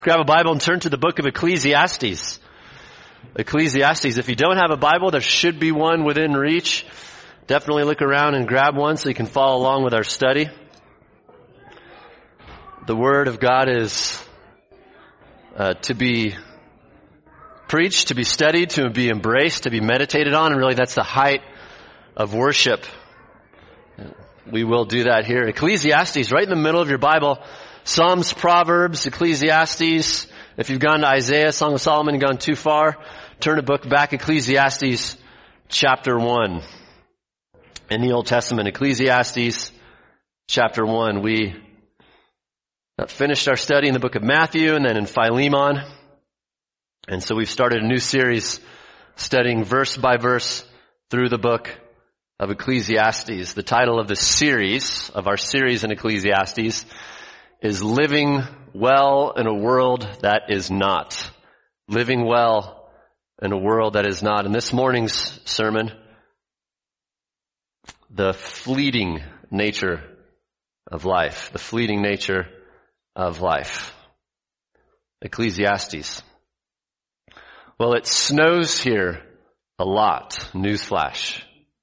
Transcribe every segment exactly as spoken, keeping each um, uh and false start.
Grab a Bible and turn to the book of Ecclesiastes. Ecclesiastes. If you don't have a Bible, there should be one within reach. Definitely look around and grab one so you can follow along with our study. The Word of God is uh, to be preached, to be studied, to be embraced, to be meditated on, and really that's the height of worship. We will do that here. Ecclesiastes, right in the middle of your Bible. Psalms, Proverbs, Ecclesiastes. If you've gone to Isaiah, Song of Solomon, and gone too far, turn a book back, Ecclesiastes chapter one. In the Old Testament, Ecclesiastes chapter one. We finished our study in the book of Matthew and then in Philemon. And so we've started a new series studying verse by verse through the book of Ecclesiastes. The title of the series, of our series in Ecclesiastes, is Living Well in a World That Is Not. Living well in a world that is not. In this morning's sermon, the fleeting nature of life. The fleeting nature of life. Ecclesiastes. Well, it snows here a lot. Newsflash.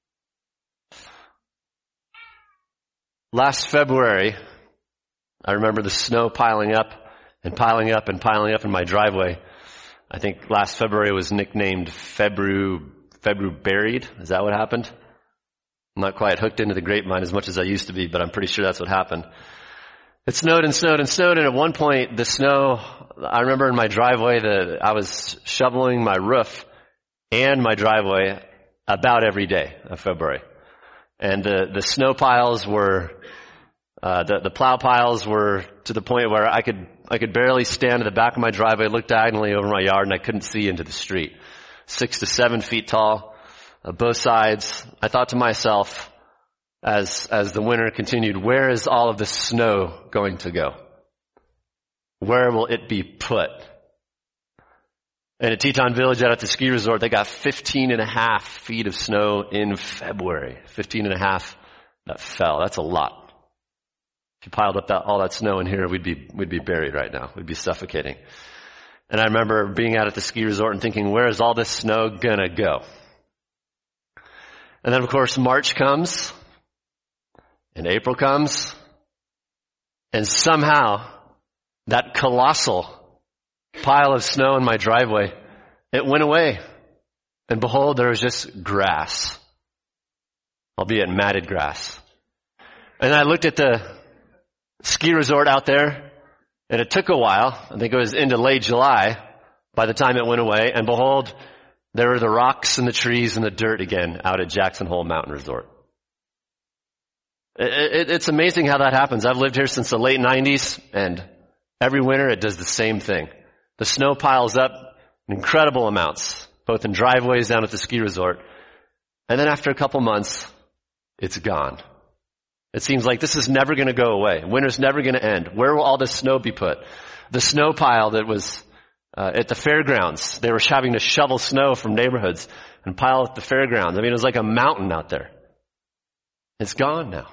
Last February, I remember the snow piling up and piling up and piling up in my driveway. I think last February was nicknamed Febru, Febru Buried. Is that what happened? I'm not quite hooked into the grapevine as much as I used to be, but I'm pretty sure that's what happened. It snowed and snowed and snowed, and at one point the snow, I remember in my driveway that I was shoveling my roof and my driveway about every day of February. And the, the snow piles were Uh, the, the plow piles were to the point where I could, I could barely stand at the back of my driveway, look diagonally over my yard, and I couldn't see into the street. Six to seven feet tall, uh, both sides. I thought to myself, as, as the winter continued, where is all of this snow going to go? Where will it be put? And at Teton Village out at the ski resort, they got fifteen and a half feet of snow in February. Fifteen and a half that fell. That's a lot. If you piled up that, all that snow in here, we'd be, we'd be buried right now. We'd be suffocating. And I remember being out at the ski resort and thinking, where is all this snow gonna go? And then of course March comes, and April comes, and somehow that colossal pile of snow in my driveway, it went away. And behold, there was just grass. Albeit matted grass. And I looked at the ski resort out there, and it took a while. I think it was into late July by the time it went away, and behold, there were the rocks and the trees and the dirt again out at Jackson Hole Mountain Resort. It, it, it's amazing how that happens. I've lived here since the late nineties, and every winter it does the same thing. The snow piles up in incredible amounts, both in driveways down at the ski resort, and then after a couple months, it's gone. It seems like this is never going to go away. Winter's never going to end. Where will all this snow be put? The snow pile that was uh, at the fairgrounds. They were having to shovel snow from neighborhoods and pile at the fairgrounds. I mean, it was like a mountain out there. It's gone now.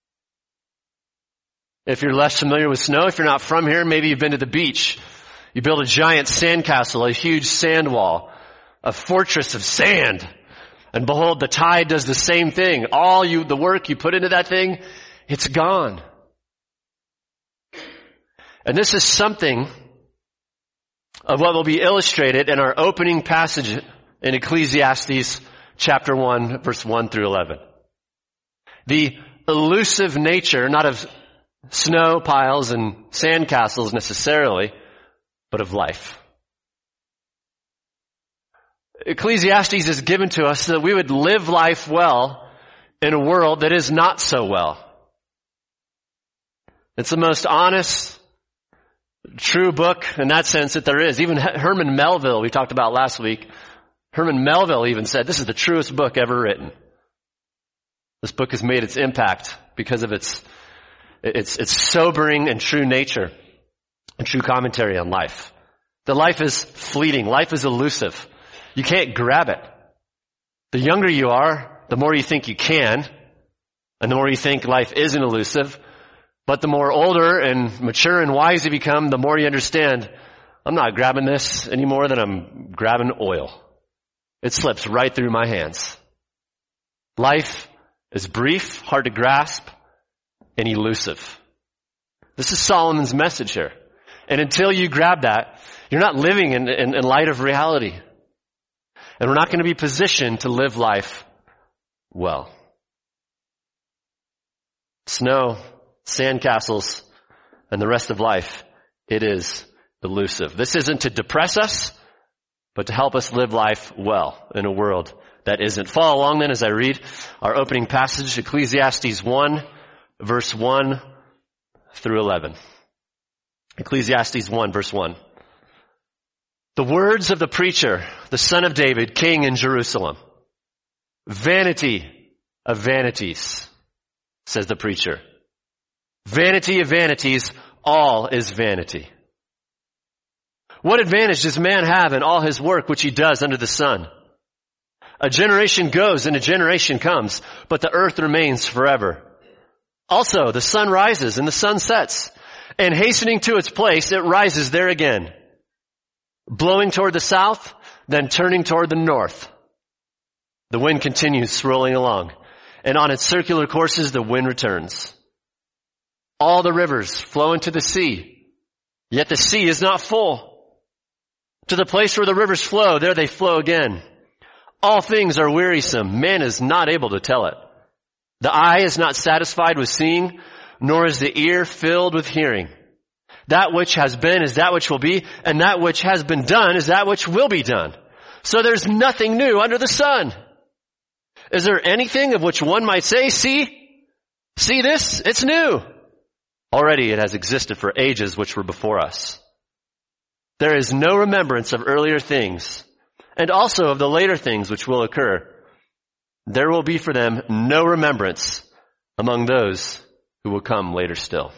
If you're less familiar with snow, if you're not from here, maybe you've been to the beach. You build a giant sandcastle, a huge sand wall, a fortress of sand. And behold, the tide does the same thing. All you, the work you put into that thing, it's gone. And this is something of what will be illustrated in our opening passage in Ecclesiastes chapter one, verse one through eleven. The elusive nature, not of snow piles and sand castles necessarily, but of life. Ecclesiastes is given to us so that we would live life well in a world that is not so well. It's the most honest, true book in that sense that there is. Even Herman Melville, we talked about last week, Herman Melville even said, this is the truest book ever written. This book has made its impact because of its, its, its sobering and true nature and true commentary on life. That life is fleeting. Life is elusive. You can't grab it. The younger you are, the more you think you can, and the more you think life isn't elusive. But the more older and mature and wise you become, the more you understand I'm not grabbing this any more than I'm grabbing oil. It slips right through my hands. Life is brief, hard to grasp, and elusive. This is Solomon's message here. And until you grab that, you're not living in, in, in light of reality. And we're not going to be positioned to live life well. Snow, sandcastles, and the rest of life, it is elusive. This isn't to depress us, but to help us live life well in a world that isn't. Follow along then as I read our opening passage, Ecclesiastes one, verse one through eleven. Ecclesiastes one, verse one. The words of the preacher, the son of David, king in Jerusalem. Vanity of vanities, says the preacher. Vanity of vanities, all is vanity. What advantage does man have in all his work which he does under the sun? A generation goes and a generation comes, but the earth remains forever. Also, the sun rises and the sun sets, and hastening to its place, it rises there again, blowing toward the south, then turning toward the north. The wind continues swirling along, and on its circular courses the wind returns. All the rivers flow into the sea, yet the sea is not full. To the place where the rivers flow, there they flow again. All things are wearisome. Man is not able to tell it. The eye is not satisfied with seeing, nor is the ear filled with hearing. That which has been is that which will be, and that which has been done is that which will be done. So there's nothing new under the sun. Is there anything of which one might say, see, see this? It's new. Already it has existed for ages which were before us. There is no remembrance of earlier things, and also of the later things which will occur. There will be for them no remembrance among those who will come later still.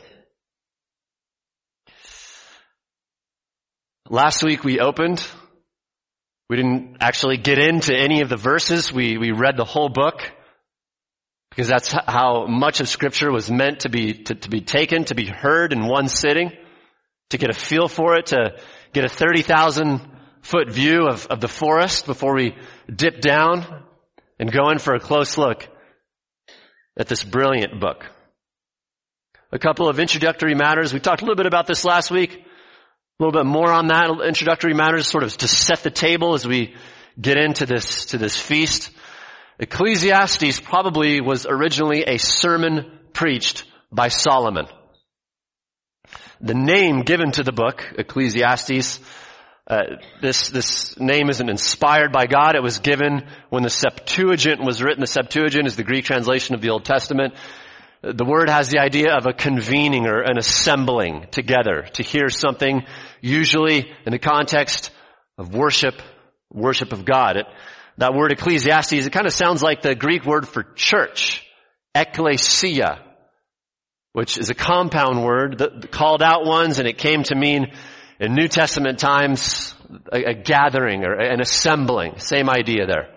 Last week we opened. We didn't actually get into any of the verses. We, we read the whole book because that's how much of Scripture was meant to be, to, to be taken, to be heard in one sitting, to get a feel for it, to get a thirty thousand foot view of, of the forest before we dip down and go in for a close look at this brilliant book. A couple of introductory matters. We talked a little bit about this last week. A little bit more on that. Introductory matters sort of to set the table as we get into this, to this feast. Ecclesiastes probably was originally a sermon preached by Solomon. The name given to the book, Ecclesiastes, uh, this, this name isn't inspired by God. It was given when the Septuagint was written. The Septuagint is the Greek translation of the Old Testament. The word has the idea of a convening or an assembling together to hear something, usually in the context of worship, worship of God. It, that word Ecclesiastes, it kind of sounds like the Greek word for church, ekklesia, which is a compound word, the, the called out ones, and it came to mean in New Testament times a, a gathering or an assembling. Same idea there.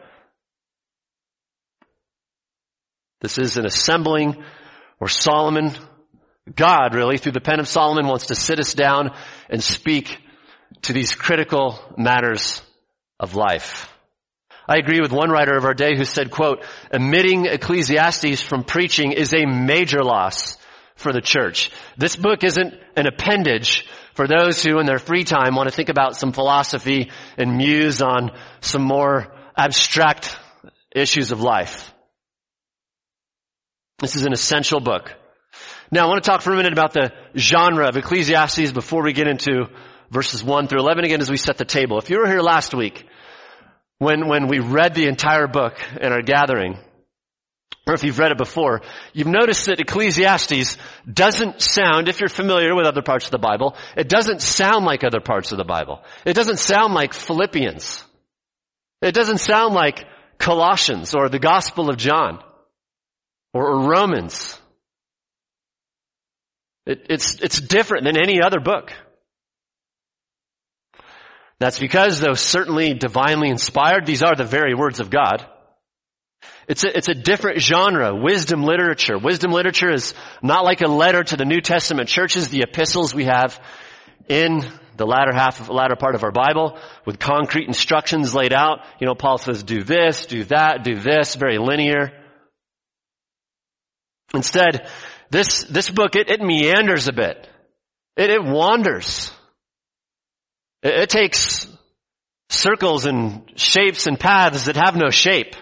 This is an assembling where Solomon, God really, through the pen of Solomon, wants to sit us down and speak to these critical matters of life. I agree with one writer of our day who said, quote, omitting Ecclesiastes from preaching is a major loss for the church. This book isn't an appendage for those who in their free time want to think about some philosophy and muse on some more abstract issues of life. This is an essential book. Now I want to talk for a minute about the genre of Ecclesiastes before we get into verses one through eleven again as we set the table. If you were here last week when, when we read the entire book in our gathering, or if you've read it before, you've noticed that Ecclesiastes doesn't sound, if you're familiar with other parts of the Bible, it doesn't sound like other parts of the Bible. It doesn't sound like Philippians. It doesn't sound like Colossians or the Gospel of John or, or Romans. It, it's, it's different than any other book. That's because, though certainly divinely inspired, these are the very words of God. It's a, it's a different genre, wisdom literature. Wisdom literature is not like a letter to the New Testament churches, the epistles we have in the latter half, latter part of our Bible with concrete instructions laid out. You know, Paul says, do this, do that, do this, very linear. Instead, this, this book, it, it meanders a bit. It, it wanders. It, it takes circles and shapes and paths that have no shape.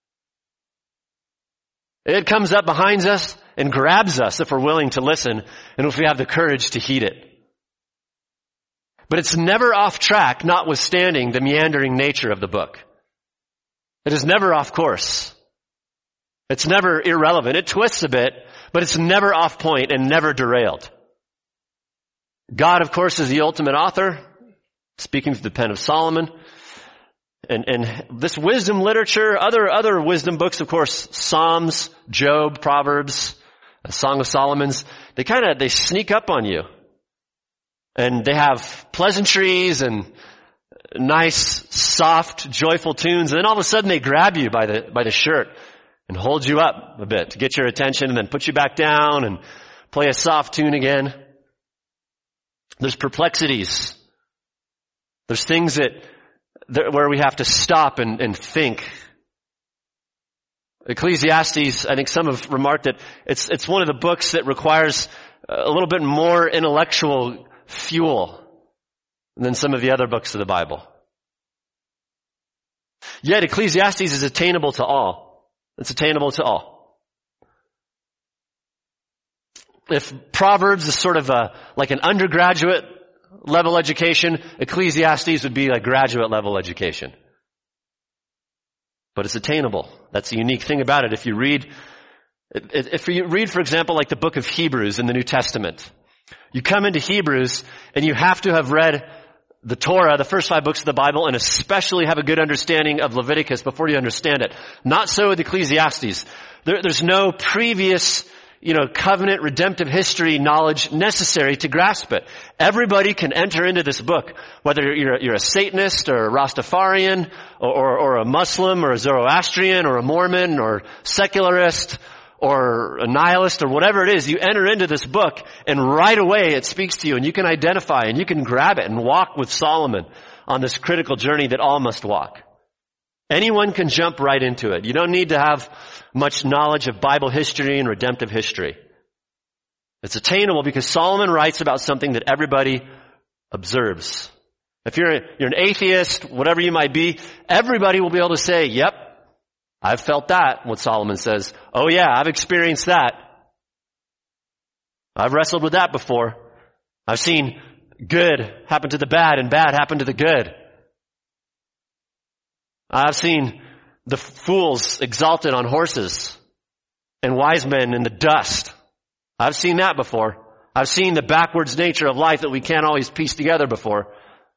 It comes up behind us and grabs us if we're willing to listen and if we have the courage to heed it. But it's never off track, notwithstanding the meandering nature of the book. It is never off course. It's never irrelevant. It twists a bit, but it's never off point and never derailed. God, of course, is the ultimate author, speaking through the pen of Solomon. And, and this wisdom literature, other, other wisdom books, of course, Psalms, Job, Proverbs, a Song of Solomon's, they kind of, they sneak up on you. And they have pleasantries and nice, soft, joyful tunes. And then all of a sudden they grab you by the, by the shirt and hold you up a bit to get your attention and then put you back down and play a soft tune again. There's perplexities. There's things that, that where we have to stop and, and think. Ecclesiastes, I think some have remarked that it's, it's one of the books that requires a little bit more intellectual fuel than some of the other books of the Bible. Yet Ecclesiastes is attainable to all. It's attainable to all. If Proverbs is sort of a, like an undergraduate level education, Ecclesiastes would be like graduate level education. But it's attainable. That's the unique thing about it. If you read, if you read, for example, like the book of Hebrews in the New Testament, you come into Hebrews and you have to have read the Torah, the first five books of the Bible, and especially have a good understanding of Leviticus before you understand it. Not so with Ecclesiastes. There, there's no previous, you know, covenant redemptive history knowledge necessary to grasp it. Everybody can enter into this book, whether you're, you're a Satanist or a Rastafarian or, or, or a Muslim or a Zoroastrian or a Mormon or secularist or a nihilist or whatever it is. You enter into this book and right away it speaks to you and you can identify and you can grab it and walk with Solomon on this critical journey that all must walk. Anyone can jump right into it. You don't need to have much knowledge of Bible history and redemptive history. It's attainable because Solomon writes about something that everybody observes. If you're, a, you're an atheist, whatever you might be, everybody will be able to say, yep, I've felt that, what Solomon says. Oh yeah, I've experienced that. I've wrestled with that before. I've seen good happen to the bad and bad happen to the good. I've seen the fools exalted on horses and wise men in the dust. I've seen that before. I've seen the backwards nature of life that we can't always piece together before.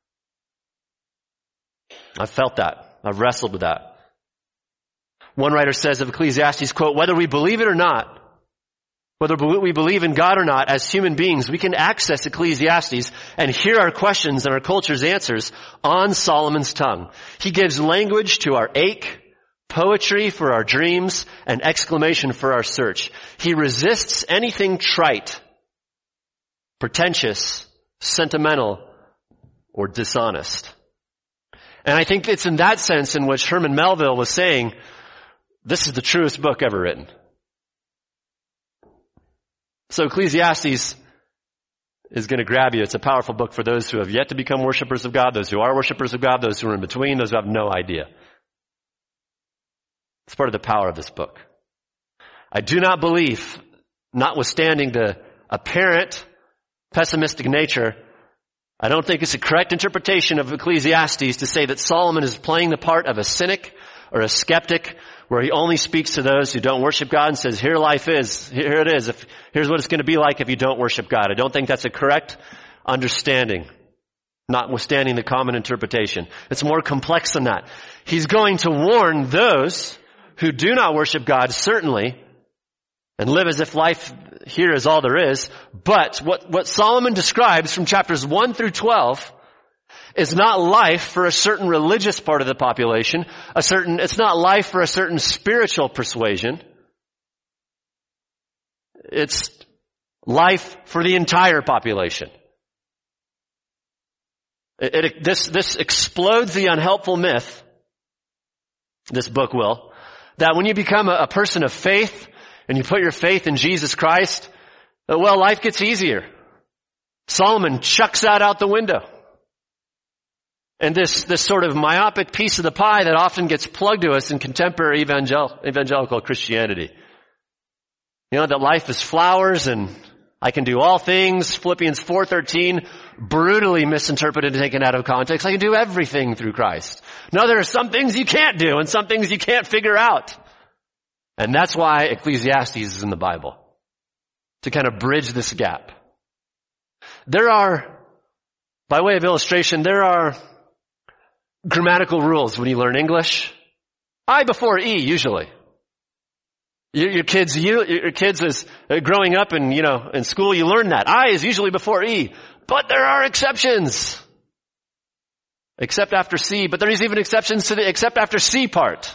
I've felt that. I've wrestled with that. One writer says of Ecclesiastes, quote, whether we believe it or not, whether we believe in God or not, as human beings, we can access Ecclesiastes and hear our questions and our culture's answers on Solomon's tongue. He gives language to our ache, poetry for our dreams, and exclamation for our search. He resists anything trite, pretentious, sentimental, or dishonest. And I think it's in that sense in which Herman Melville was saying, this is the truest book ever written. So Ecclesiastes is going to grab you. It's a powerful book for those who have yet to become worshipers of God, those who are worshipers of God, those who are in between, those who have no idea. It's part of the power of this book. I do not believe, notwithstanding the apparent pessimistic nature, I don't think it's a correct interpretation of Ecclesiastes to say that Solomon is playing the part of a cynic or a skeptic where he only speaks to those who don't worship God and says, here life is, here it is, if, here's what it's going to be like if you don't worship God. I don't think that's a correct understanding, notwithstanding the common interpretation. It's more complex than that. He's going to warn those who do not worship God, certainly, and live as if life here is all there is. But what, what Solomon describes from chapters one through twelve is not life for a certain religious part of the population, a certain, it's not life for a certain spiritual persuasion. It's life for the entire population. It, it, this, this explodes the unhelpful myth, this book will, that when you become a, a person of faith and you put your faith in Jesus Christ, that, well, life gets easier. Solomon chucks that out the window. And this, this sort of myopic piece of the pie that often gets plugged to us in contemporary evangel- evangelical Christianity. You know, that life is flowers and I can do all things. Philippians four thirteen, brutally misinterpreted and taken out of context. I can do everything through Christ. No, there are some things you can't do and some things you can't figure out. And that's why Ecclesiastes is in the Bible. To kind of bridge this gap. There are, by way of illustration, there are grammatical rules when you learn English. I before E, usually. Your, your kids, you, your kids is uh, growing up and, you know, in school, you learn that. I is usually before E. But there are exceptions. Except after C. But there's even exceptions to the except after C part.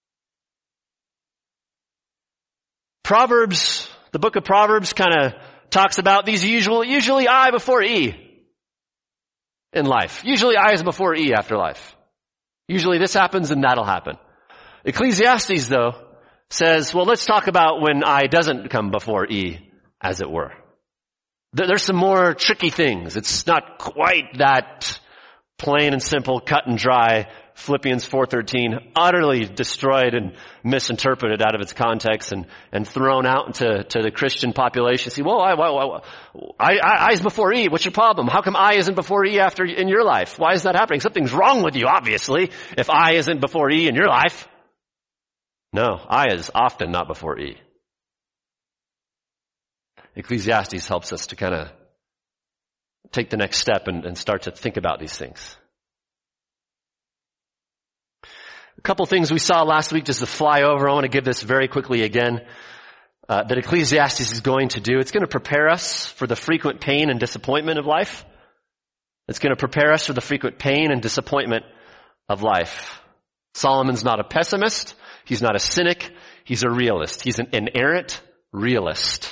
Proverbs, the book of Proverbs kind of talks about these usual, usually I before E in life. Usually I is before E after life. Usually this happens and that'll happen. Ecclesiastes, though, says, well, let's talk about when I doesn't come before E, as it were. There's some more tricky things. It's not quite that plain and simple, cut and dry. Philippians four thirteen, utterly destroyed and misinterpreted out of its context and, and thrown out into to the Christian population. See, whoa, I, I, I, I is before E. What's your problem? How come I isn't before E after in your life? Why is that happening? Something's wrong with you, obviously, if I isn't before E in your life. No, I is often not before E. Ecclesiastes helps us to kind of take the next step and, and start to think about these things. A couple things we saw last week, just to fly over. I want to give this very quickly again. Uh, that Ecclesiastes is going to do. It's going to prepare us for the frequent pain and disappointment of life. It's going to prepare us for the frequent pain and disappointment of life. Solomon's not a pessimist. He's not a cynic. He's a realist. He's an inerrant realist.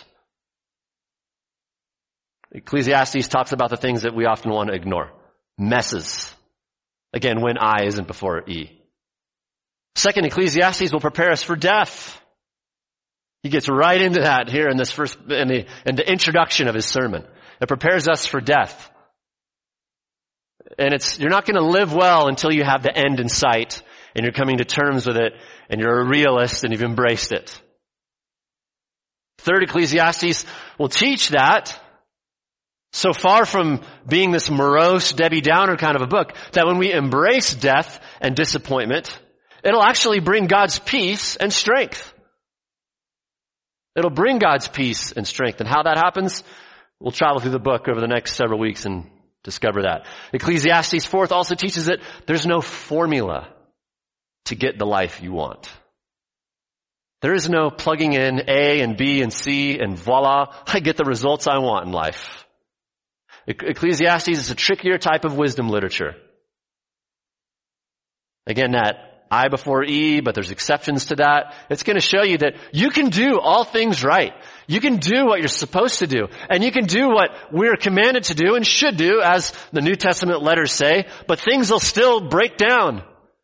Ecclesiastes talks about the things that we often want to ignore. Messes. Again, when I isn't before E. Second, Ecclesiastes will prepare us for death. He gets right into that here in this first, in the, in the introduction of his sermon. It prepares us for death. And it's, you're not going to live well until you have the end in sight and you're coming to terms with it and you're a realist and you've embraced it. Third, Ecclesiastes will teach that, so far from being this morose Debbie Downer kind of a book, that when we embrace death and disappointment, it'll actually bring God's peace and strength. It'll bring God's peace and strength. And how that happens, we'll travel through the book over the next several weeks and discover that. Ecclesiastes fourth also teaches that there's no formula to get the life you want. There is no plugging in A and B and C and voila, I get the results I want in life. Ecclesiastes is a trickier type of wisdom literature. Again, that I before E, but there's exceptions to that. It's going to show you that you can do all things right. You can do what you're supposed to do. And you can do what we're commanded to do and should do, as the New Testament letters say, but things will still break down.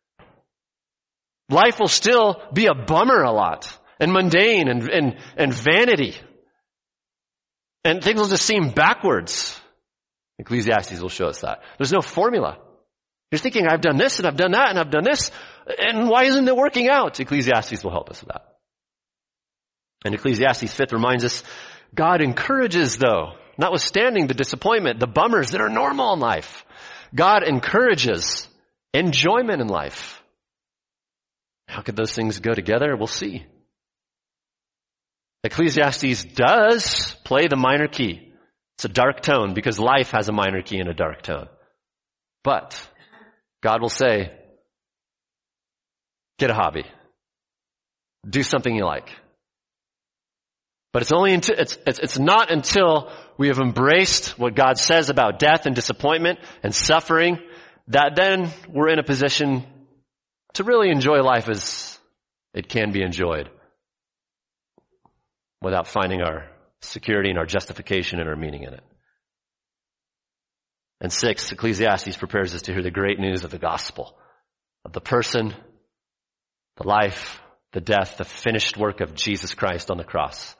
Life will still be a bummer a lot, and mundane, and, and, and vanity. And things will just seem backwards. Ecclesiastes will show us that. There's no formula. You're thinking, I've done this, and I've done that, and I've done this, and why isn't it working out? Ecclesiastes will help us with that. And Ecclesiastes fifth reminds us, God encourages, though, notwithstanding the disappointment, the bummers that are normal in life, God encourages enjoyment in life. How could those things go together? We'll see. Ecclesiastes does play the minor key. It's a dark tone because life has a minor key and a dark tone. But God will say, get a hobby. Do something you like. But it's only until, it's, it's, it's not until we have embraced what God says about death and disappointment and suffering that then we're in a position to really enjoy life as it can be enjoyed without finding our security and our justification and our meaning in it. And six, Ecclesiastes prepares us to hear the great news of the gospel, of the person, the life, the death, the finished work of Jesus Christ on the cross.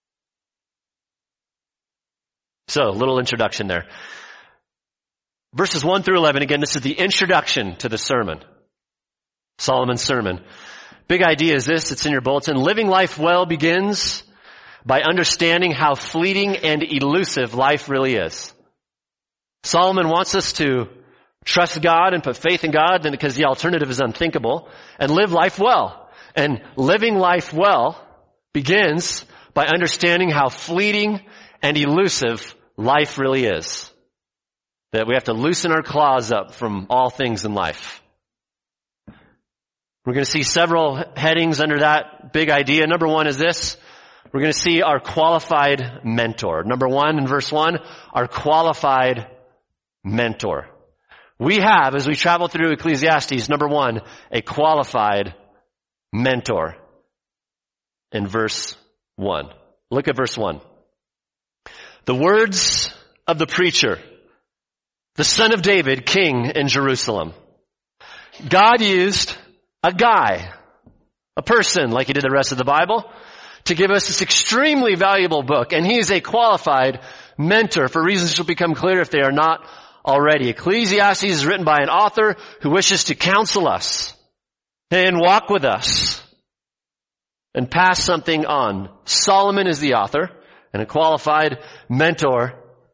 So, a little introduction there. Verses one through eleven, again, this is the introduction to the sermon. Solomon's sermon. Big idea is this, it's in your bulletin. Living life well begins by understanding how fleeting and elusive life really is. Solomon wants us to trust God and put faith in God because the alternative is unthinkable, and live life well. And living life well begins by understanding how fleeting and elusive life really is. That we have to loosen our claws up from all things in life. We're going to see several headings under that big idea. Number one is this. We're going to see our qualified mentor. Number one in verse one, our qualified mentor. We have, as we travel through Ecclesiastes, number one, a qualified mentor in verse one. Look at verse one. The words of the preacher, the son of David, king in Jerusalem. God used a guy, a person, like he did the rest of the Bible, to give us this extremely valuable book. And he is a qualified mentor for reasons that will become clear if they are not already. Ecclesiastes is written by an author who wishes to counsel us and walk with us and pass something on. Solomon is the author and a qualified mentor.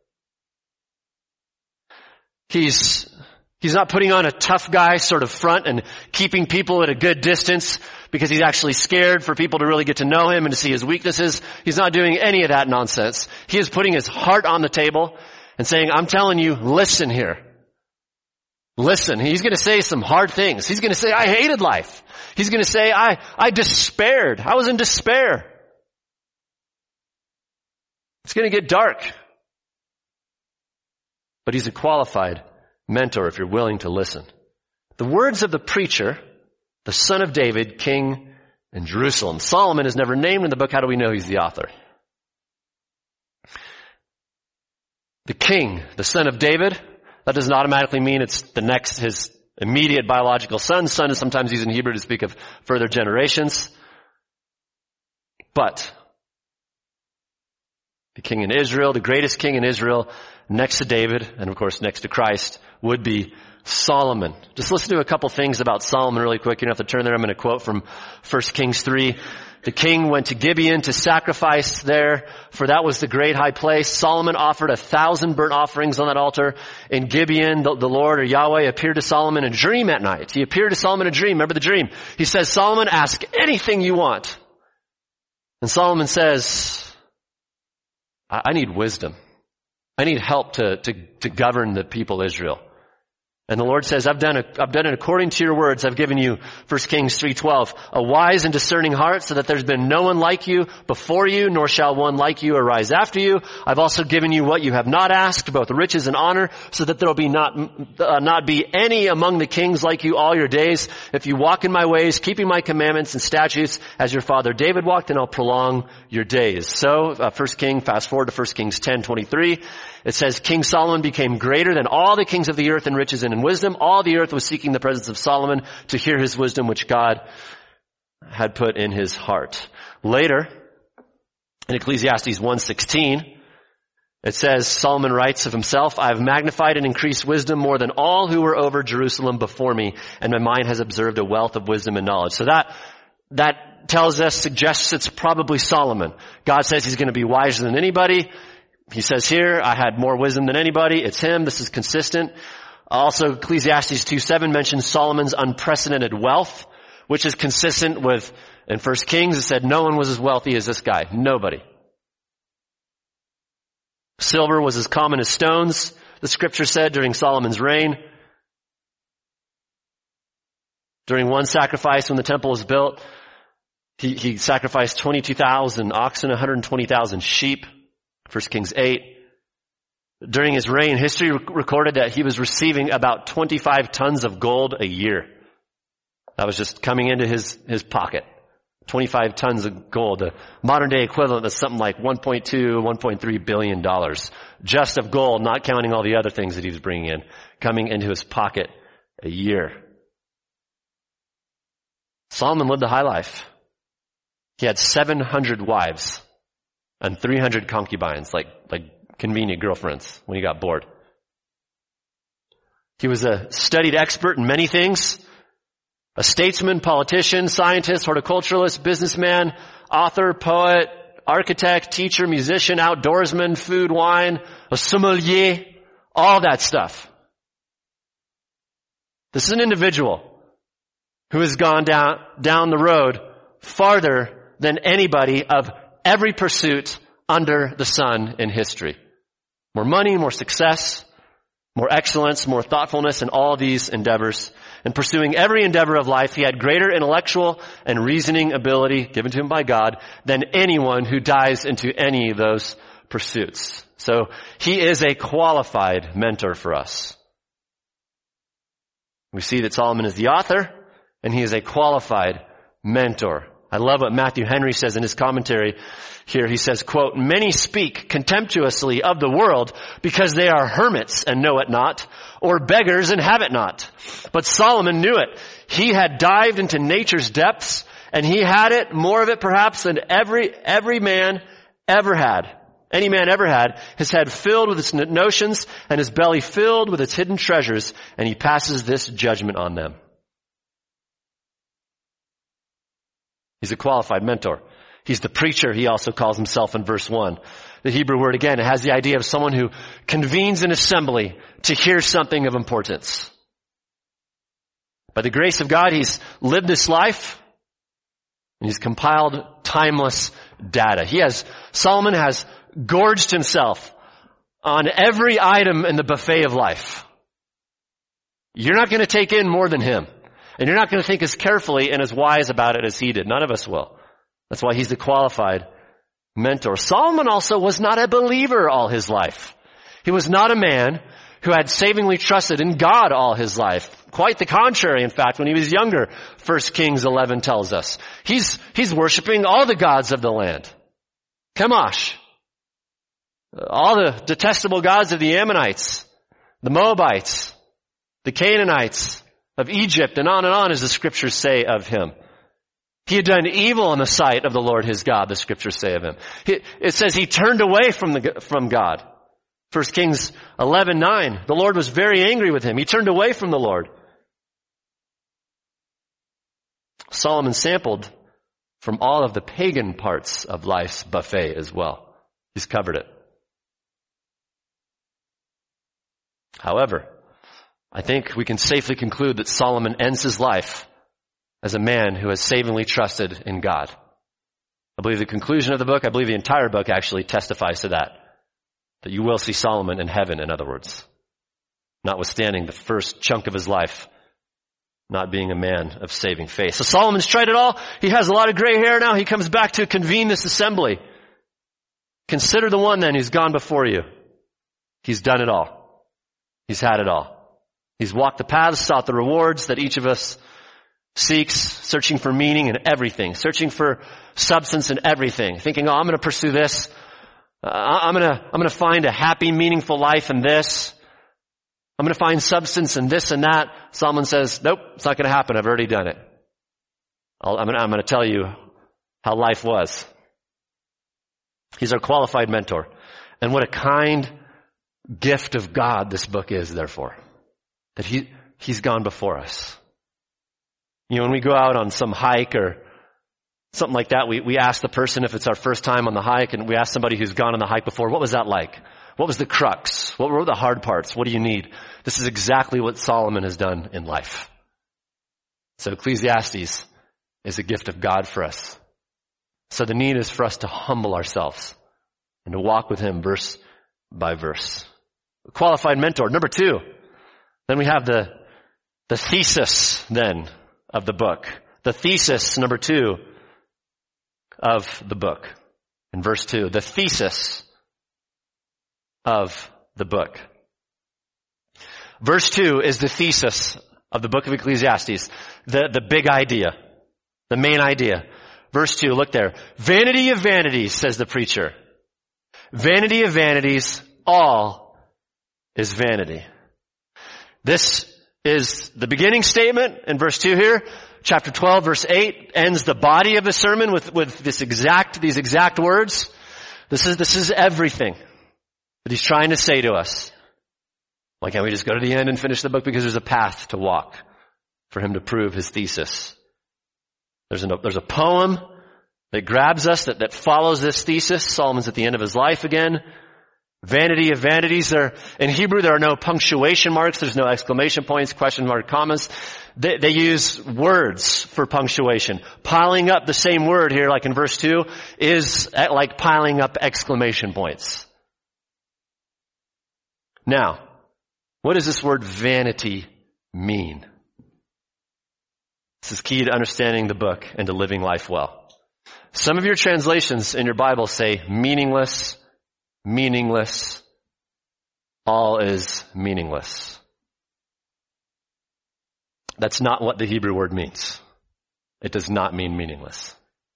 He's He's not putting on a tough guy sort of front and keeping people at a good distance because he's actually scared for people to really get to know him and to see his weaknesses. He's not doing any of that nonsense. He is putting his heart on the table and saying, I'm telling you, listen here. Listen. He's going to say some hard things. He's going to say, I hated life. He's going to say, I, I despaired. I was in despair. It's going to get dark. But he's a qualified mentor if you're willing to listen. The words of the preacher, the son of David, king in Jerusalem. Solomon is never named in the book. How do we know he's the author? The king, the son of David, that doesn't automatically mean it's the next, his immediate biological son. Son is sometimes used in Hebrew to speak of further generations. But the king in Israel, the greatest king in Israel, next to David, and of course next to Christ, would be Solomon. Just listen to a couple things about Solomon really quick. You don't have to turn there. I'm going to quote from First Kings three. The king went to Gibeon to sacrifice there, for that was the great high place. Solomon offered a thousand burnt offerings on that altar. In Gibeon, the, the Lord or Yahweh appeared to Solomon in a dream at night. He appeared to Solomon in a dream. Remember the dream? He says, Solomon, ask anything you want. And Solomon says, I, I need wisdom. I need help to, to, to govern the people Israel. And the Lord says, I've done it, I've done it according to your words. I've given you, First Kings three twelve, a wise and discerning heart so that there's been no one like you before you, nor shall one like you arise after you. I've also given you what you have not asked, both riches and honor, so that there will be not, uh, not be any among the kings like you all your days. If you walk in my ways, keeping my commandments and statutes as your father David walked, then I'll prolong your days. So, uh, First King, fast forward to First Kings ten twenty-three. It says, King Solomon became greater than all the kings of the earth in riches and in wisdom. All the earth was seeking the presence of Solomon to hear his wisdom, which God had put in his heart. Later, in Ecclesiastes one sixteen, it says, Solomon writes of himself, I have magnified and increased wisdom more than all who were over Jerusalem before me, and my mind has observed a wealth of wisdom and knowledge. So that, that tells us, suggests it's probably Solomon. God says he's going to be wiser than anybody. He says here, I had more wisdom than anybody. It's him. This is consistent. Also, Ecclesiastes two seven mentions Solomon's unprecedented wealth, which is consistent with, in First Kings, it said no one was as wealthy as this guy. Nobody. Silver was as common as stones, the scripture said, during Solomon's reign. During one sacrifice when the temple was built, he, he sacrificed twenty-two thousand oxen, one hundred twenty thousand sheep. First Kings eight. During his reign, history recorded that he was receiving about twenty-five tons of gold a year. That was just coming into his, his pocket. twenty-five tons of gold, the modern day equivalent is something like one point two, one point three billion dollars. Just of gold, not counting all the other things that he was bringing in, coming into his pocket a year. Solomon lived a high life. He had seven hundred wives and three hundred concubines, like, like convenient girlfriends when he got bored. He was a studied expert in many things. A statesman, politician, scientist, horticulturalist, businessman, author, poet, architect, teacher, musician, outdoorsman, food, wine, a sommelier, all that stuff. This is an individual who has gone down, down the road farther than anybody of every pursuit under the sun in history. More money, more success, more excellence, more thoughtfulness in all these endeavors. In pursuing every endeavor of life, he had greater intellectual and reasoning ability given to him by God than anyone who dives into any of those pursuits. So he is a qualified mentor for us. We see that Solomon is the author, and he is a qualified mentor. I love what Matthew Henry says in his commentary here. He says, quote, "Many speak contemptuously of the world because they are hermits and know it not, or beggars and have it not. But Solomon knew it. He had dived into nature's depths, and he had it, more of it perhaps than every, every man ever had. Any man ever had, his head filled with its notions and his belly filled with its hidden treasures, and he passes this judgment on them." He's a qualified mentor. He's the preacher, he also calls himself in verse one. The Hebrew word, again, it has the idea of someone who convenes an assembly to hear something of importance. By the grace of God, he's lived this life, and he's compiled timeless data. He has, Solomon has gorged himself on every item in the buffet of life. You're not going to take in more than him. And you're not going to think as carefully and as wise about it as he did. None of us will. That's why he's the qualified mentor. Solomon also was not a believer all his life. He was not a man who had savingly trusted in God all his life. Quite the contrary, in fact, when he was younger, First Kings eleven tells us. He's, he's worshiping all the gods of the land. Chemosh. All the detestable gods of the Ammonites, the Moabites, the Canaanites, of Egypt, and on and on as the scriptures say of him. He had done evil in the sight of the Lord his God, the scriptures say of him. It says he turned away from the from God. First Kings eleven nine. The Lord was very angry with him. He turned away from the Lord. Solomon sampled from all of the pagan parts of life's buffet as well. He's covered it. However, I think we can safely conclude that Solomon ends his life as a man who has savingly trusted in God. I believe the conclusion of the book, I believe the entire book actually testifies to that. That you will see Solomon in heaven, in other words. Notwithstanding the first chunk of his life not being a man of saving faith. So Solomon's tried it all. He has a lot of gray hair now. He comes back to convene this assembly. Consider the one then who's gone before you. He's done it all. He's had it all. He's walked the paths, sought the rewards that each of us seeks, searching for meaning in everything, searching for substance in everything, thinking, oh, I'm going to pursue this. Uh, I'm going to, I'm going to find a happy, meaningful life in this. I'm going to find substance in this and that. Solomon says, nope, it's not going to happen. I've already done it. I'll, I'm going to, I'm going to tell you how life was. He's our qualified mentor. And what a kind gift of God this book is, therefore. That he, he's gone before us. You know, when we go out on some hike or something like that, we, we ask the person if it's our first time on the hike, and we ask somebody who's gone on the hike before, what was that like? What was the crux? What were the hard parts? What do you need? This is exactly what Solomon has done in life. So Ecclesiastes is a gift of God for us. So the need is for us to humble ourselves and to walk with him verse by verse. Qualified mentor. Number two. Then we have the, the thesis then of the book. The thesis, number two, of the book. In verse two, the thesis of the book. Verse two is the thesis of the book of Ecclesiastes. The, the big idea. The main idea. Verse two, look there. Vanity of vanities, says the preacher. Vanity of vanities, all is vanity. This is the beginning statement in verse two here. Chapter twelve, verse eight ends the body of the sermon with, with this exact, these exact words. This is, this is everything that he's trying to say to us. Why can't we just go to the end and finish the book? Because there's a path to walk for him to prove his thesis. There's, an, there's a poem that grabs us, that, that follows this thesis. Solomon's at the end of his life again. Vanity of vanities. There, in Hebrew, there are no punctuation marks. There's no exclamation points, question mark, commas. They, they use words for punctuation. Piling up the same word here, like in verse two, is like piling up exclamation points. Now, what does this word vanity mean? This is key to understanding the book and to living life well. Some of your translations in your Bible say meaningless, meaningless, all is meaningless. That's not what the Hebrew word means. It does not mean meaningless.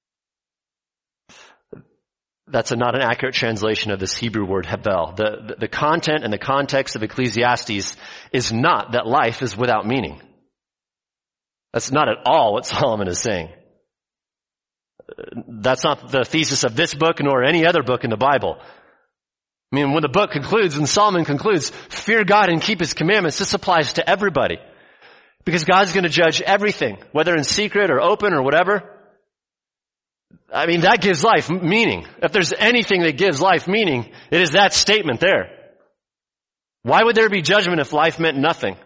That's a, not an accurate translation of this Hebrew word hebel. The, the, the content and the context of Ecclesiastes is not that life is without meaning. That's not at all what Solomon is saying. That's not the thesis of this book nor any other book in the Bible. I mean, when the book concludes, when Solomon concludes, fear God and keep his commandments, this applies to everybody. Because God's going to judge everything, whether in secret or open or whatever. I mean, that gives life meaning. If there's anything that gives life meaning, it is that statement there. Why would there be judgment if life meant nothing?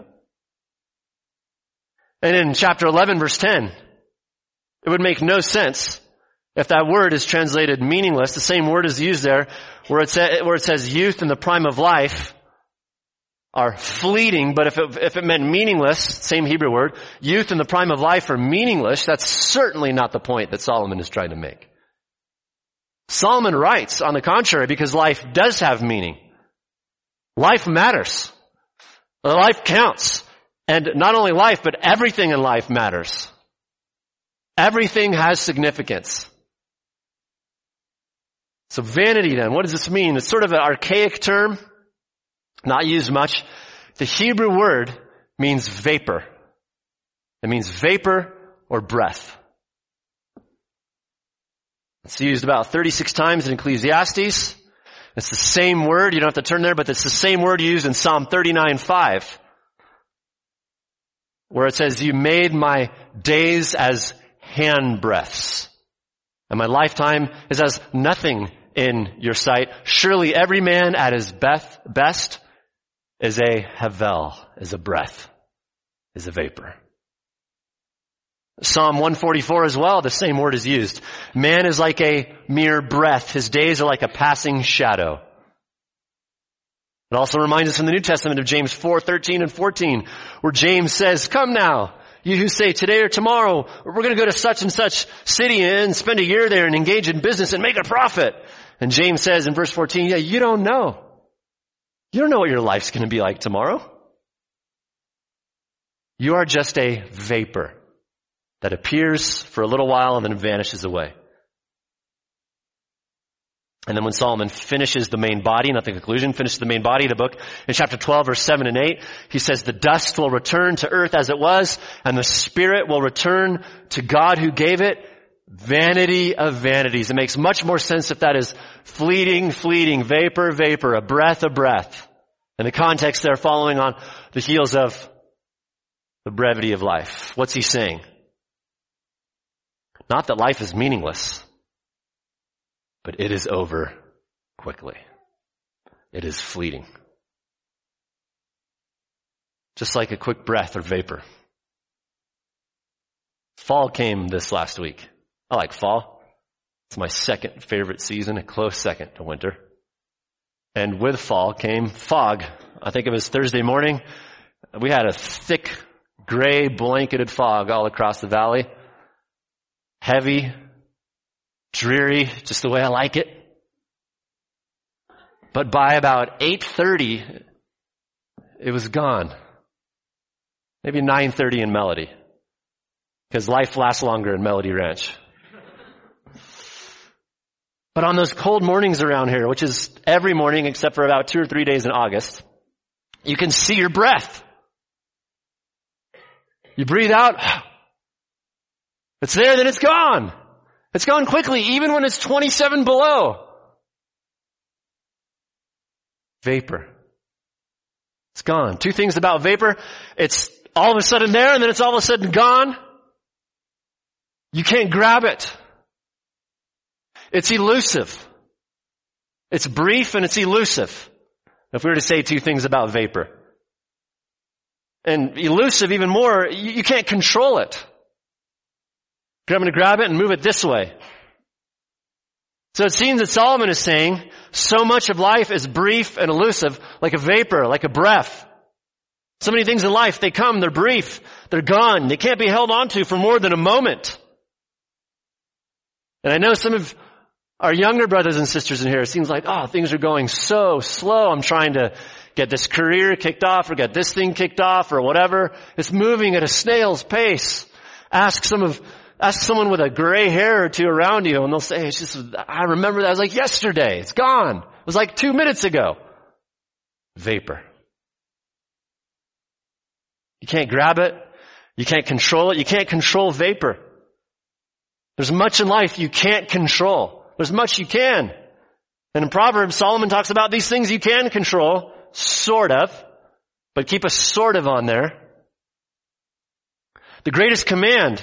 And in chapter eleven, verse ten, it would make no sense if that word is translated meaningless. The same word is used there where it, say, where it says youth in the prime of life are fleeting, but if it, if it meant meaningless, same Hebrew word, youth in the prime of life are meaningless, that's certainly not the point that Solomon is trying to make. Solomon writes, on the contrary, because life does have meaning. Life matters. Life counts. And not only life, but everything in life matters. Everything has significance. So vanity then, what does this mean? It's sort of an archaic term, not used much. The Hebrew word means vapor. It means vapor or breath. It's used about thirty-six times in Ecclesiastes. It's the same word, you don't have to turn there, but it's the same word used in Psalm thirty-nine five. Where it says, you made my days as hand breaths, and my lifetime is as nothing in your sight. Surely every man at his best is a havel, is a breath, is a vapor. Psalm one forty-four as well, the same word is used. Man is like a mere breath. His days are like a passing shadow. It also reminds us from the New Testament of James four thirteen and fourteen, where James says, come now, you who say today or tomorrow, we're going to go to such and such city and spend a year there and engage in business and make a profit. And James says in verse fourteen, yeah, you don't know. You don't know what your life's going to be like tomorrow. You are just a vapor that appears for a little while and then vanishes away. And then when Solomon finishes the main body, not the conclusion, finishes the main body of the book, in chapter twelve, verse seven and eight, he says, the dust will return to earth as it was, and the spirit will return to God who gave it. Vanity of vanities. It makes much more sense if that is fleeting, fleeting, vapor, vapor, a breath, a breath. And the context there following on the heels of the brevity of life. What's he saying? Not that life is meaningless, but it is over quickly. It is fleeting. Just like a quick breath or vapor. Fall came this last week. I like fall. It's my second favorite season, a close second to winter. And with fall came fog. I think it was Thursday morning. We had a thick, gray, blanketed fog all across the valley. Heavy, dreary, just the way I like it. But by about eight thirty, it was gone. Maybe nine thirty in Melody. Because life lasts longer in Melody Ranch. But on those cold mornings around here, which is every morning except for about two or three days in August, you can see your breath. You breathe out. It's there, then it's gone. It's gone quickly, even when it's twenty-seven below. Vapor. It's gone. Two things about vapor. It's all of a sudden there, and then it's all of a sudden gone. You can't grab it. It's elusive. It's brief and it's elusive. If we were to say two things about vapor. And elusive even more, you, you can't control it. I'm going to grab it and move it this way. So it seems that Solomon is saying so much of life is brief and elusive, like a vapor, like a breath. So many things in life, they come, they're brief, they're gone. They can't be held onto for more than a moment. And I know some of our younger brothers and sisters in here, it seems like, oh, things are going so slow. I'm trying to get this career kicked off or get this thing kicked off or whatever. It's moving at a snail's pace. Ask some of Ask someone with a gray hair or two around you and they'll say, it's just, I remember that. It was like yesterday. It's gone. It was like two minutes ago. Vapor. You can't grab it. You can't control it. You can't control vapor. There's much in life you can't control. There's much you can. And in Proverbs, Solomon talks about these things you can control, sort of, but keep a sort of on there. The greatest command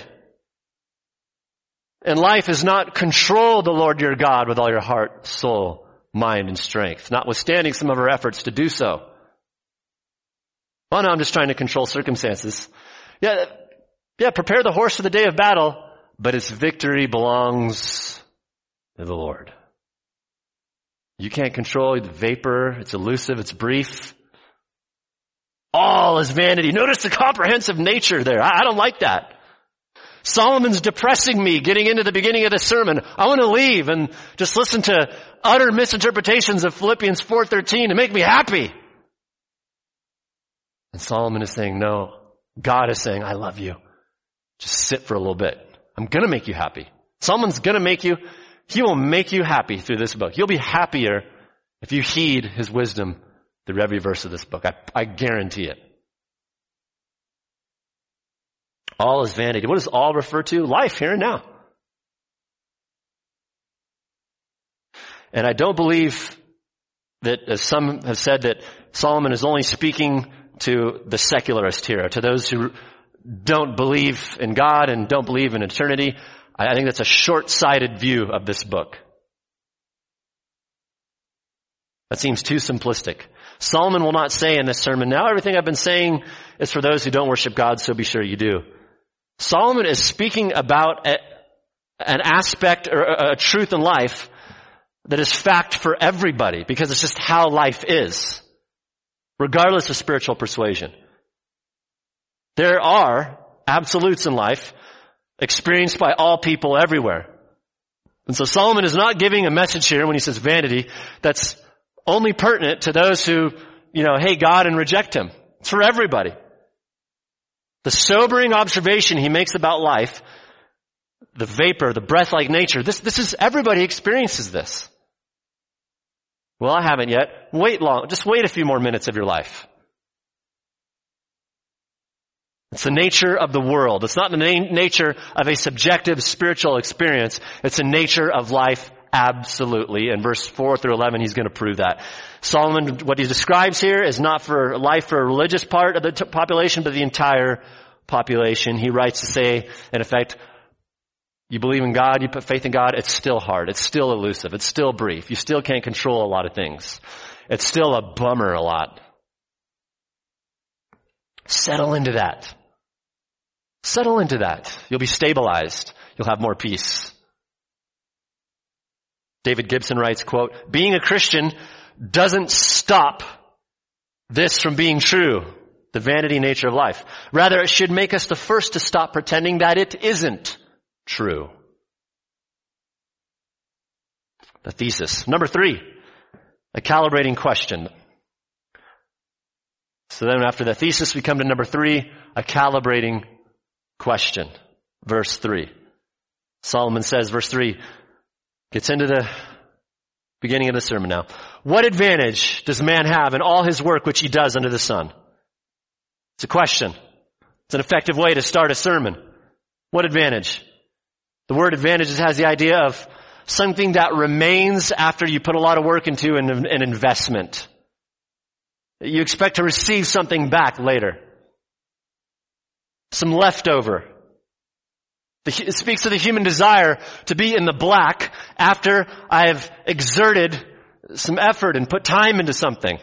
in life is not control the Lord your God with all your heart, soul, mind, and strength, notwithstanding some of our efforts to do so. Well, no, I'm just trying to control circumstances. Yeah, yeah, prepare the horse for the day of battle, but its victory belongs to the Lord. You can't control the vapor. It's elusive. It's brief. All is vanity. Notice the comprehensive nature there. I, I don't like that. Solomon's depressing me getting into the beginning of the sermon. I want to leave and just listen to utter misinterpretations of Philippians four thirteen to make me happy. And Solomon is saying, no. God is saying, I love you. Just sit for a little bit. I'm going to make you happy. Solomon's going to make you, he will make you happy through this book. You'll be happier if you heed his wisdom through every verse of this book. I, I guarantee it. All is vanity. What does all refer to? Life here and now. And I don't believe that, as some have said, that Solomon is only speaking to the secularist here, to those who don't believe in God and don't believe in eternity. I think that's a short-sighted view of this book. That seems too simplistic. Solomon will not say in this sermon, now everything I've been saying is for those who don't worship God, so be sure you do. Solomon is speaking about a, an aspect or a, a truth in life that is fact for everybody because it's just how life is, regardless of spiritual persuasion. There are absolutes in life experienced by all people everywhere. And so Solomon is not giving a message here when he says vanity that's only pertinent to those who, you know, hate God and reject him. It's for everybody. The sobering observation he makes about life, the vapor, the breath-like nature, this, this is, everybody experiences this. Well, I haven't yet. Wait long, just wait a few more minutes of your life. It's the nature of the world. It's not the na- nature of a subjective spiritual experience. It's the nature of life absolutely. In verse four through eleven, he's going to prove that. Solomon, what he describes here is not for life for a religious part of the t- population, but the entire population. He writes to say, in effect, you believe in God, you put faith in God, it's still hard. It's still elusive. It's still brief. You still can't control a lot of things. It's still a bummer a lot. Settle into that. Settle into that. You'll be stabilized. You'll have more peace. David Gibson writes, quote, being a Christian doesn't stop this from being true, the vanity nature of life. Rather, it should make us the first to stop pretending that it isn't true. The thesis. Number three, a calibrating question. So then after the thesis, we come to number three, a calibrating question. Verse three. Solomon says, verse three, gets into the Beginning of the sermon now. What advantage does man have in all his work which he does under the sun? It's a question. It's an effective way to start a sermon. What advantage? The word advantage has the idea of something that remains after you put a lot of work into an, an investment. You expect to receive something back later. Some leftover. It speaks of the human desire to be in the black after I have exerted some effort and put time into something.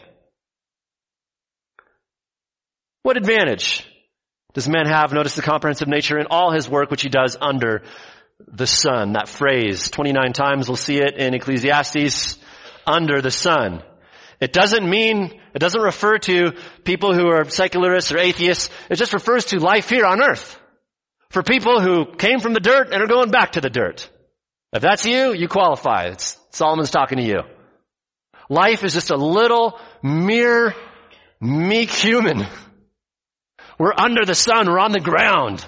What advantage does man have? Notice the comprehensive nature in all his work which he does under the sun. That phrase, twenty-nine times we'll see it in Ecclesiastes, under the sun. It doesn't mean, it doesn't refer to people who are secularists or atheists. It just refers to life here on earth. For people who came from the dirt and are going back to the dirt. If that's you, you qualify. It's, Solomon's talking to you. Life is just a little mere meek human. We're under the sun. We're on the ground.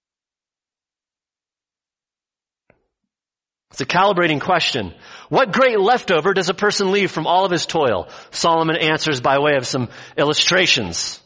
It's a calibrating question. What great leftover does a person leave from all of his toil? Solomon answers by way of some illustrations.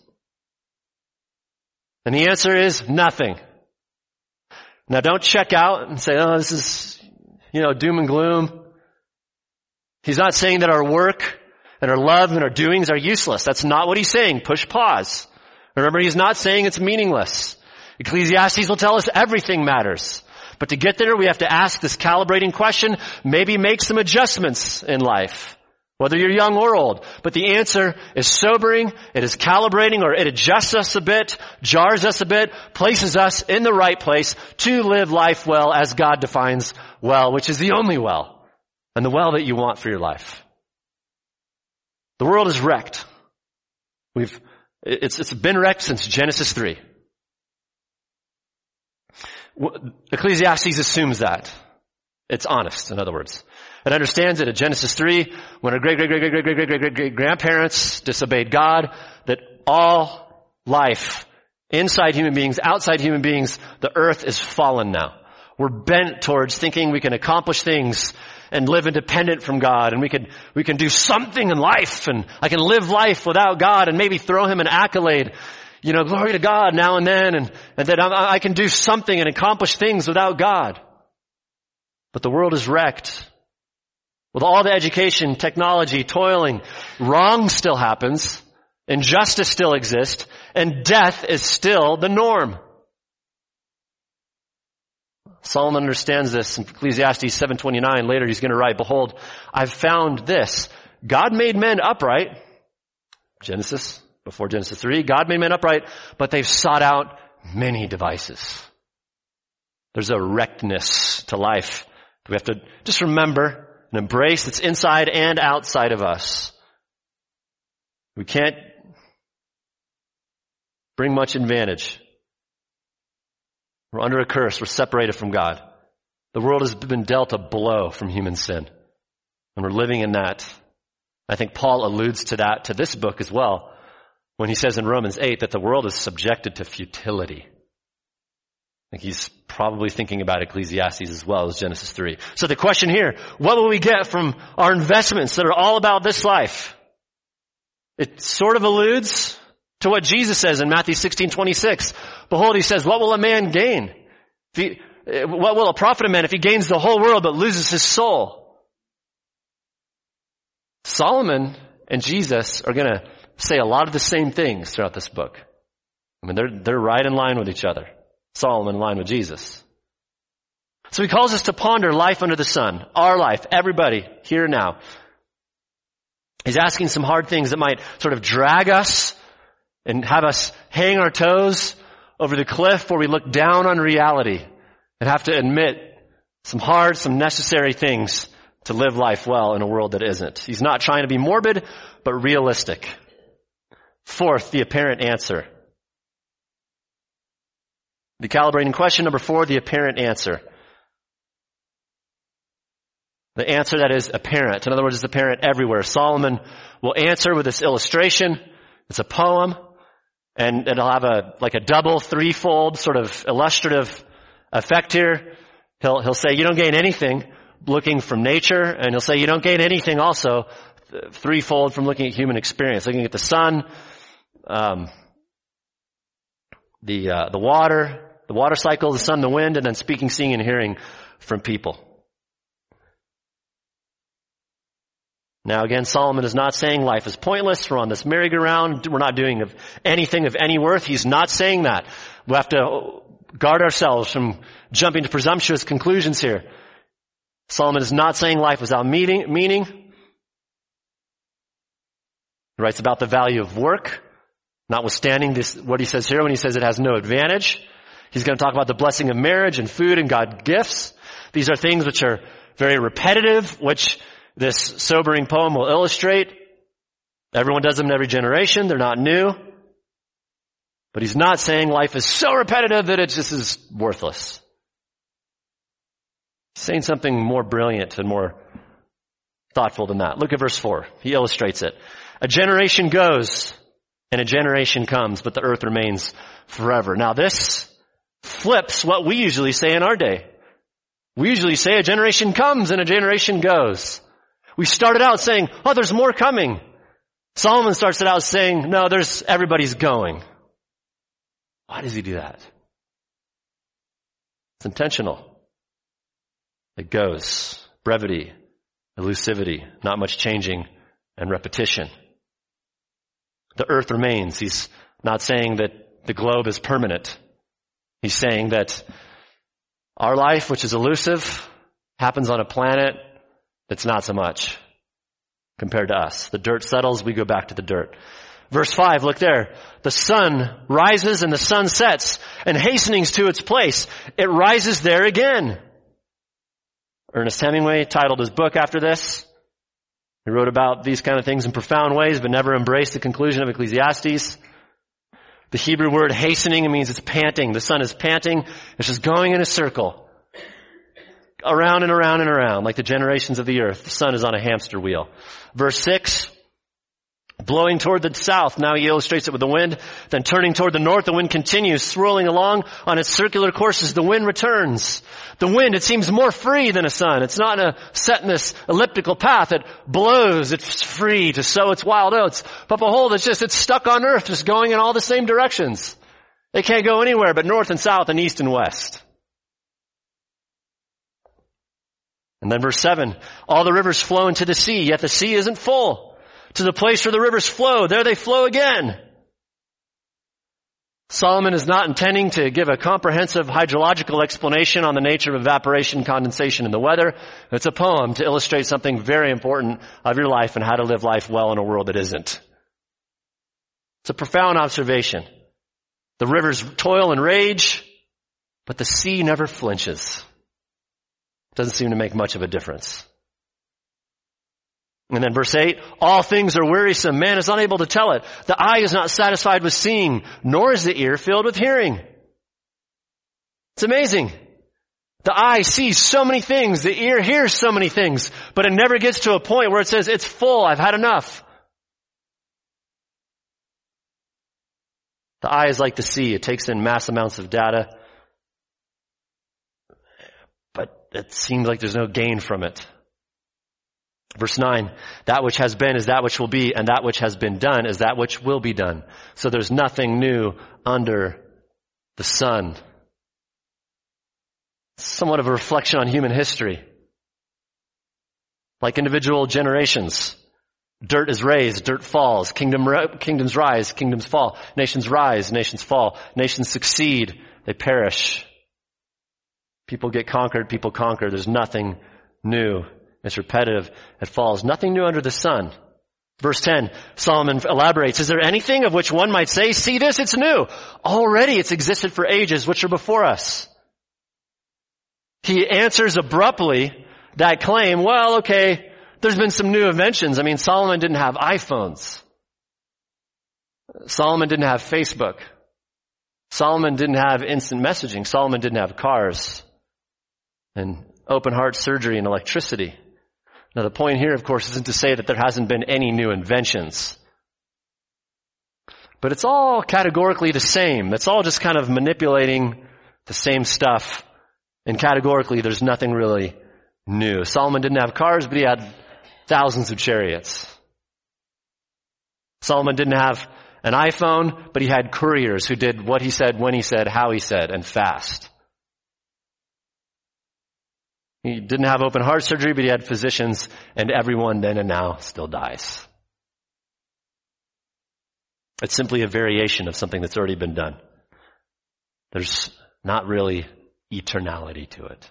And the answer is nothing. Now don't check out and say, oh, this is, you know, doom and gloom. He's not saying that our work and our love and our doings are useless. That's not what he's saying. Push pause. Remember, he's not saying it's meaningless. Ecclesiastes will tell us everything matters. But to get there, we have to ask this calibrating question, maybe make some adjustments in life, whether you're young or old. But the answer is sobering, it is calibrating, or it adjusts us a bit, jars us a bit, places us in the right place to live life well as God defines well, which is the only well, and the well that you want for your life. The world is wrecked. We've, it's, it's been wrecked since Genesis three. Ecclesiastes assumes that. It's honest, in other words. It understands that at Genesis three, when our great, great, great, great, great, great, great, great, great grandparents disobeyed God, that all life, inside human beings, outside human beings, the earth is fallen now. We're bent towards thinking we can accomplish things and live independent from God, and we can, we can do something in life, and I can live life without God and maybe throw him an accolade. You know, glory to God now and then, and, and that I, I can do something and accomplish things without God. But the world is wrecked. With all the education, technology, toiling, wrong still happens, injustice still exists, and death is still the norm. Solomon understands this in Ecclesiastes seven twenty-nine. Later he's going to write, behold, I've found this. God made men upright. Genesis. Before Genesis three, God made men upright, but they've sought out many devices. There's a wreckedness to life. We have to just remember and embrace that's inside and outside of us. We can't bring much advantage. We're under a curse. We're separated from God. The world has been dealt a blow from human sin, and we're living in that. I think Paul alludes to that, to this book as well, when he says in Romans eight that the world is subjected to futility. I think he's probably thinking about Ecclesiastes as well as Genesis three. So the question here, what will we get from our investments that are all about this life? It sort of alludes to what Jesus says in Matthew sixteen twenty-six. Behold, he says, what will a man gain? If he, what will it profit a man if he gains the whole world but loses his soul? Solomon and Jesus are going to say a lot of the same things throughout this book. I mean, they're, they're right in line with each other. Solomon in line with Jesus. So he calls us to ponder life under the sun. Our life. Everybody. Here now. He's asking some hard things that might sort of drag us and have us hang our toes over the cliff where we look down on reality and have to admit some hard, some necessary things to live life well in a world that isn't. He's not trying to be morbid, but realistic. Fourth, the apparent answer. The calibrating question, number four, the apparent answer. The answer that is apparent. In other words, it's apparent everywhere. Solomon will answer with this illustration. It's a poem, and it'll have a like a double, threefold sort of illustrative effect here. He'll he'll say, you don't gain anything looking from nature, and he'll say you don't gain anything also threefold from looking at human experience, looking at the sun, um, the uh, the water, the water cycle, the sun, the wind, and then speaking, seeing, and hearing from people. Now again, Solomon is not saying life is pointless. We're on this merry-go-round. We're not doing of anything of any worth. He's not saying that. We have to guard ourselves from jumping to presumptuous conclusions here. Solomon is not saying life without meaning. meaning. He writes about the value of work, notwithstanding this, what he says here when he says it has no advantage. He's going to talk about the blessing of marriage and food and God's gifts. These are things which are very repetitive, which this sobering poem will illustrate. Everyone does them in every generation. They're not new. But he's not saying life is so repetitive that it just is worthless. He's saying something more brilliant and more thoughtful than that. Look at verse four. He illustrates it. A generation goes and a generation comes, but the earth remains forever. Now this flips what we usually say in our day. We usually say a generation comes and a generation goes. We started out saying, oh, there's more coming. Solomon starts it out saying, no, there's, everybody's going. Why does he do that? It's intentional. It goes. Brevity, elusivity, not much changing, and repetition. The earth remains. He's not saying that the globe is permanent. He's saying that our life, which is elusive, happens on a planet that's not so much compared to us. The dirt settles, we go back to the dirt. Verse five, look there. The sun rises and the sun sets, and hastenings to its place, it rises there again. Ernest Hemingway titled his book after this. He wrote about these kind of things in profound ways, but never embraced the conclusion of Ecclesiastes. The Hebrew word hastening, it means it's panting. The sun is panting. It's just going in a circle. Around and around and around, like the generations of the earth. The sun is on a hamster wheel. Verse six, blowing toward the south. Now he illustrates it with the wind. Then turning toward the north, the wind continues, swirling along on its circular courses. The wind returns. The wind, it seems more free than a sun. It's not a, set in this elliptical path. It blows. It's free to sow its wild oats. But behold, it's just, it's stuck on earth, just going in all the same directions. They can't go anywhere but north and south and east and west. And then verse seven, all the rivers flow into the sea, yet the sea isn't full. To the place where the rivers flow, there they flow again. Solomon is not intending to give a comprehensive hydrological explanation on the nature of evaporation, condensation, and the weather. It's a poem to illustrate something very important of your life and how to live life well in a world that isn't. It's a profound observation. The rivers toil and rage, but the sea never flinches. Doesn't seem to make much of a difference. And then verse eight, all things are wearisome. Man is unable to tell it. The eye is not satisfied with seeing, nor is the ear filled with hearing. It's amazing. The eye sees so many things. The ear hears so many things. But it never gets to a point where it says, it's full. I've had enough. The eye is like the sea. It takes in mass amounts of data. But it seems like there's no gain from it. Verse nine, that which has been is that which will be, and that which has been done is that which will be done. So there's nothing new under the sun. It's somewhat of a reflection on human history. Like individual generations. Dirt is raised, dirt falls. Kingdom, kingdoms rise, kingdoms fall. Nations rise, nations fall. Nations succeed, they perish. People get conquered, people conquer. There's nothing new. It's repetitive. It falls. Nothing new under the sun. Verse ten, Solomon elaborates, is there anything of which one might say, see this, it's new. Already it's existed for ages which are before us. He answers abruptly that claim, well, okay, there's been some new inventions. I mean, Solomon didn't have iPhones. Solomon didn't have Facebook. Solomon didn't have instant messaging. Solomon didn't have cars and open heart surgery and electricity. Now the point here, of course, isn't to say that there hasn't been any new inventions. But it's all categorically the same. It's all just kind of manipulating the same stuff. And categorically, there's nothing really new. Solomon didn't have cars, but he had thousands of chariots. Solomon didn't have an iPhone, but he had couriers who did what he said, when he said, how he said, and fast. He didn't have open heart surgery, but he had physicians, and everyone then and now still dies. It's simply a variation of something that's already been done. There's not really eternality to it.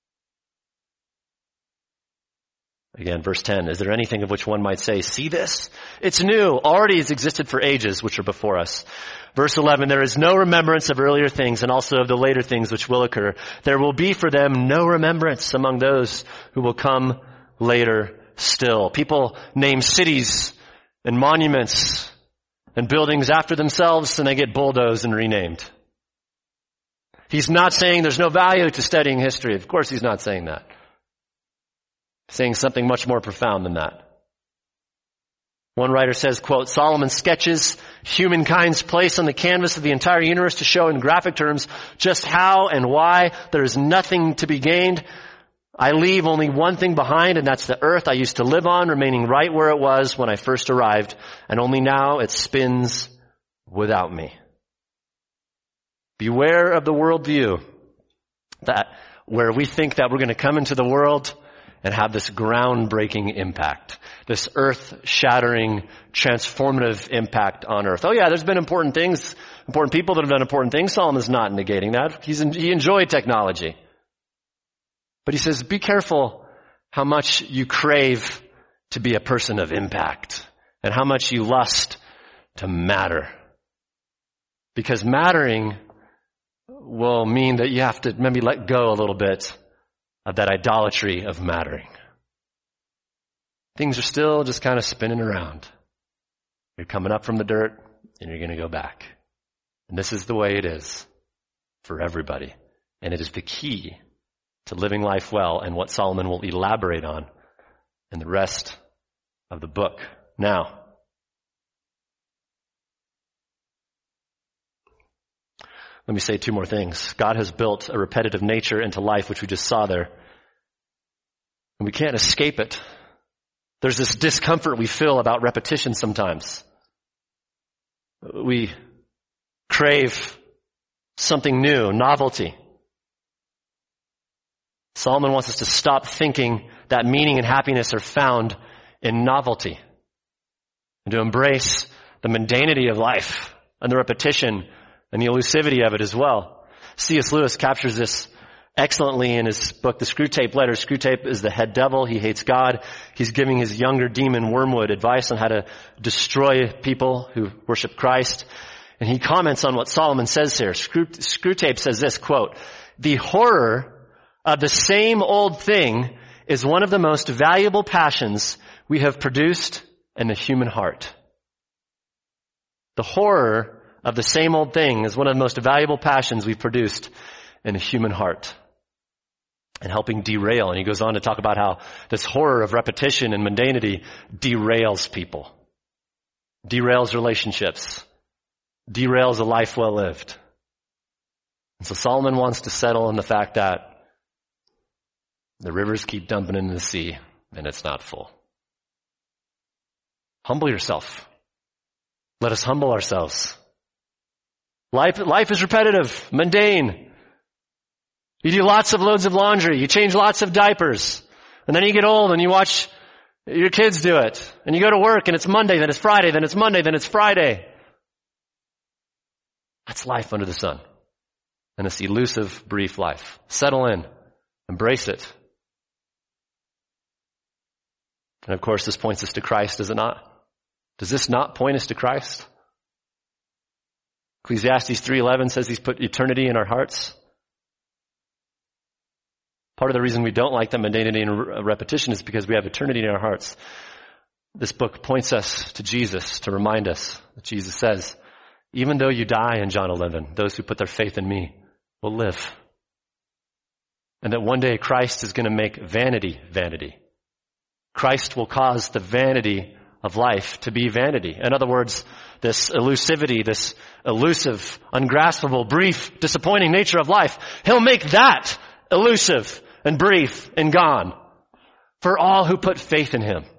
Again, verse ten, is there anything of which one might say, see this? It's new, already has existed for ages which are before us. Verse eleven, there is no remembrance of earlier things and also of the later things which will occur. There will be for them no remembrance among those who will come later still. People name cities and monuments and buildings after themselves, and they get bulldozed and renamed. He's not saying there's no value to studying history. Of course he's not saying that. Saying something much more profound than that. One writer says, quote, Solomon sketches humankind's place on the canvas of the entire universe to show in graphic terms just how and why there is nothing to be gained. I leave only one thing behind, and that's the earth I used to live on, remaining right where it was when I first arrived, and only now it spins without me. Beware of the worldview that where we think that we're going to come into the world and have this groundbreaking impact, this earth-shattering, transformative impact on earth. Oh yeah, there's been important things, important people that have done important things. Solomon's not negating that. He's, he enjoyed technology. But he says, be careful how much you crave to be a person of impact and how much you lust to matter. Because mattering will mean that you have to maybe let go a little bit of that idolatry of mattering. Things are still just kind of spinning around. You're coming up from the dirt and you're going to go back. And this is the way it is for everybody. And it is the key to living life well and what Solomon will elaborate on in the rest of the book. Now, let me say two more things. God has built a repetitive nature into life, which we just saw there. And we can't escape it. There's this discomfort we feel about repetition sometimes. We crave something new, novelty. Solomon wants us to stop thinking that meaning and happiness are found in novelty, and to embrace the mundanity of life and the repetition and the elusivity of it as well. C S Lewis captures this excellently in his book, The Screwtape Letters. Screwtape is the head devil. He hates God. He's giving his younger demon Wormwood advice on how to destroy people who worship Christ. And he comments on what Solomon says here. Screw, Screwtape says this, quote, the horror of the same old thing is one of the most valuable passions we have produced in the human heart. The horror of the same old thing is one of the most valuable passions we've produced in the human heart. And helping derail. And he goes on to talk about how this horror of repetition and mundanity derails people. Derails relationships. Derails a life well lived. And so Solomon wants to settle in the fact that the rivers keep dumping into the sea and it's not full. Humble yourself. Let us humble ourselves. Life, life is repetitive, mundane. You do lots of loads of laundry. You change lots of diapers. And then you get old and you watch your kids do it. And you go to work and it's Monday, then it's Friday, then it's Monday, then it's Friday. That's life under the sun. And this elusive, brief life. Settle in. Embrace it. And of course, this points us to Christ, does it not? Does this not point us to Christ? Ecclesiastes three eleven says he's put eternity in our hearts. Part of the reason we don't like that mundanity and repetition is because we have eternity in our hearts. This book points us to Jesus to remind us that Jesus says, even though you die in John eleven, those who put their faith in me will live. And that one day Christ is going to make vanity vanity. Christ will cause the vanity of life to be vanity. In other words, this elusivity, this elusive, ungraspable, brief, disappointing nature of life, he'll make that elusive and brief and gone. for all who put faith in him.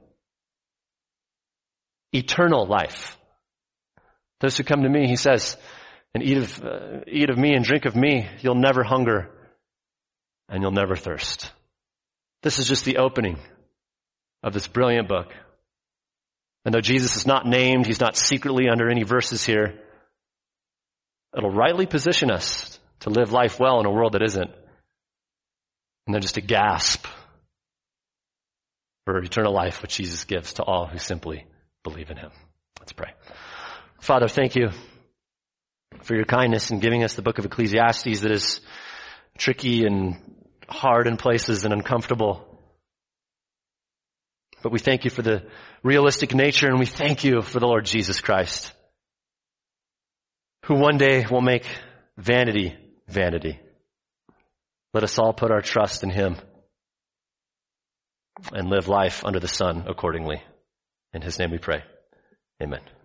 Eternal life. Those who come to me, he says, and eat of, uh, eat of me and drink of me, you'll never hunger and you'll never thirst. This is just the opening of this brilliant book. And though Jesus is not named, he's not secretly under any verses here, it'll rightly position us to live life well in a world that isn't. And then just to gasp for eternal life, which Jesus gives to all who simply believe in him. Let's pray. Father, thank you for your kindness in giving us the book of Ecclesiastes that is tricky and hard in places and uncomfortable. But we thank you for the realistic nature, and we thank you for the Lord Jesus Christ, who one day will make vanity vanity. Let us all put our trust in him and live life under the sun accordingly. In his name we pray. Amen.